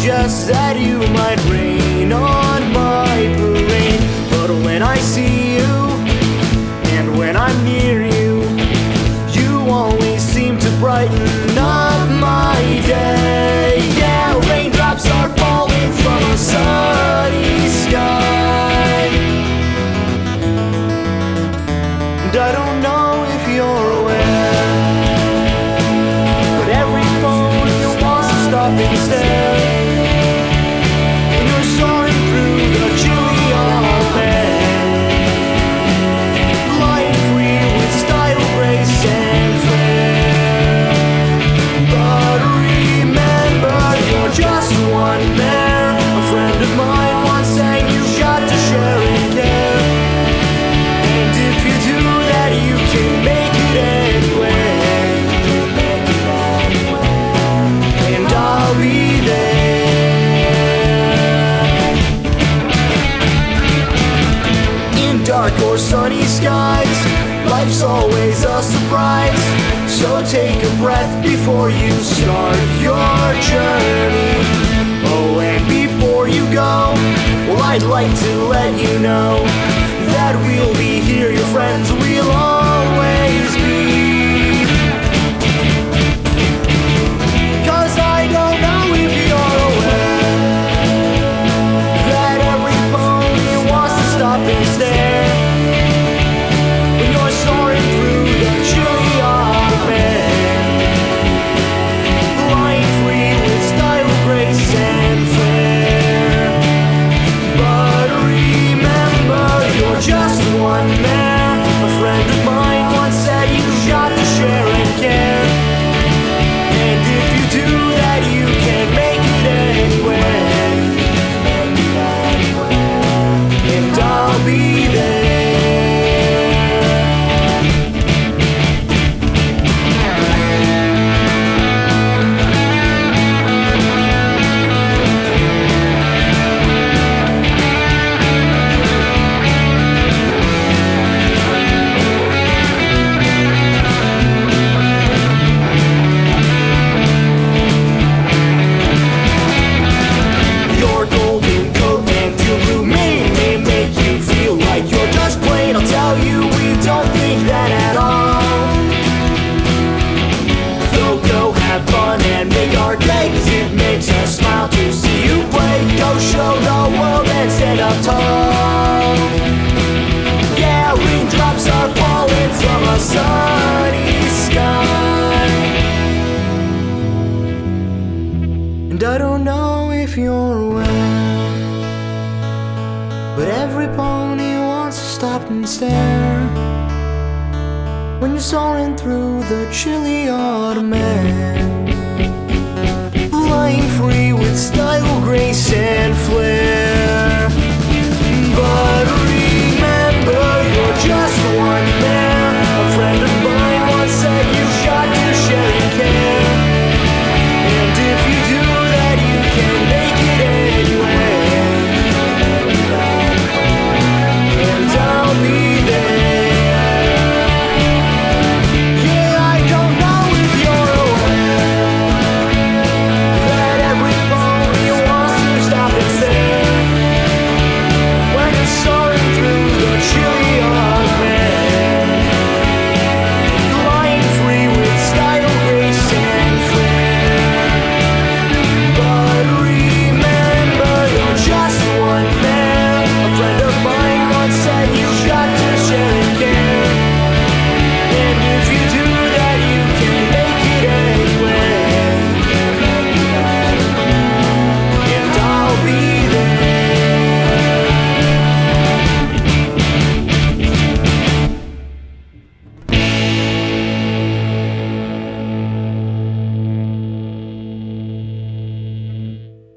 just that you might rain on my parade. But when I see you, and when I'm near you, you always seem to brighten up my day. Yeah, raindrops are falling from a sunny sky, and I don't know if you're aware, but every phone wants to stop and stare when you're soaring through the chilly autumn air, flying free with style, grace, and flair. But remember, you're just one there. A friend of mine once sang, you've got to share and care, and if you do that, you can make it anywhere, and I'll be there. In dark or sunny skies, life's always a surprise, so take a breath before you start your journey. Oh, and before you go, well, I'd like to let you know that we'll be here, your friends, we'll always be. 'Cause I don't know if you're aware that every phone wants to stop and stare when you're soaring through the chilly autumn air, flying free with style, grace, and flair. But remember, you're just one man. A friend of mine once said, you've got to share and care, and if you do that, you can make it anywhere, and I'll be there. Your golden coat and your roommate may make you feel like you're just plain. I'll tell you, we don't think that at all. So go have fun and make our day, 'cause it makes us smile to see you play. Go show the world and stand up tall. Yeah, raindrops are falling from a sunny sky, and I don't know if you're aware, but every pony wants to stop and stare when you're soaring through the chilly autumn air.